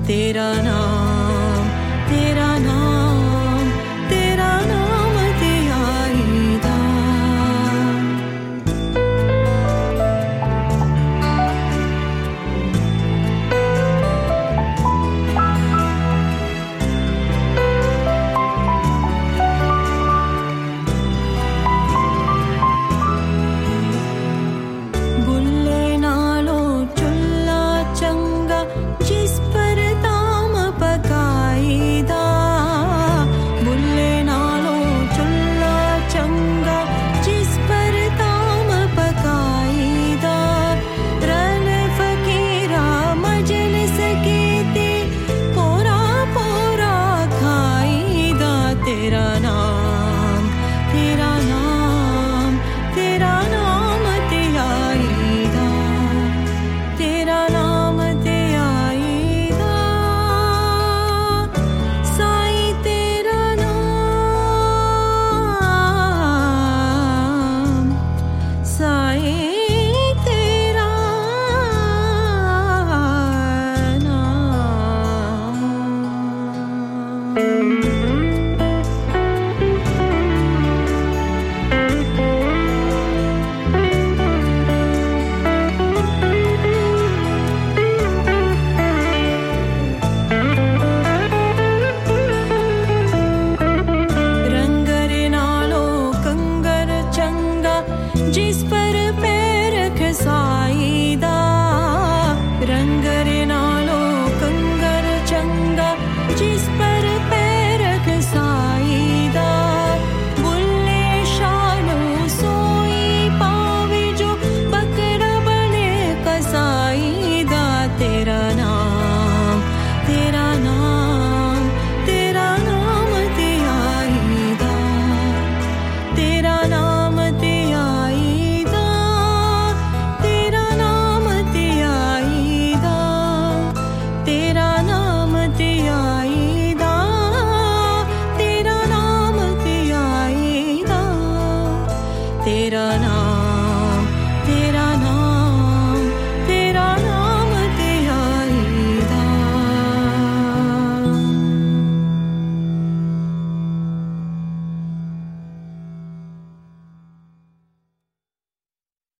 तेरा नाम तेरा नाम तेरा नाम धियाईदा। बुल्ले नालो चुल्ला चंगा जिस पर दाम पकाईदा। बुल्ले नालो चुल्ला चंगा जिस पर दाम पकाईदा। रल फकीरा मजलिस कीती पोरा पोरा खाईदा। तेरा नाम तेरा नाम तेरा नाम धियाईदा। तेरा नाम धियाईदा। साई तेरा नाम साई तेरा नाम। रंगरे नालो कंगर चंगा जिस पर पैर खसाईदा। रंगरे नालो कंगर चंगा जिस पर पैर खसाईदा। बुल्ले शानो सोई पावे जो बकरा बने कसाईदा। तेरा नाम तेरा नाम तेरा नाम धियाईदा। तेरा नाम धियाईदा। तेरा नाम धियाईदा। तेरा नाम धियाईदा। तेरा नाम धियाईदा। तेरा नाम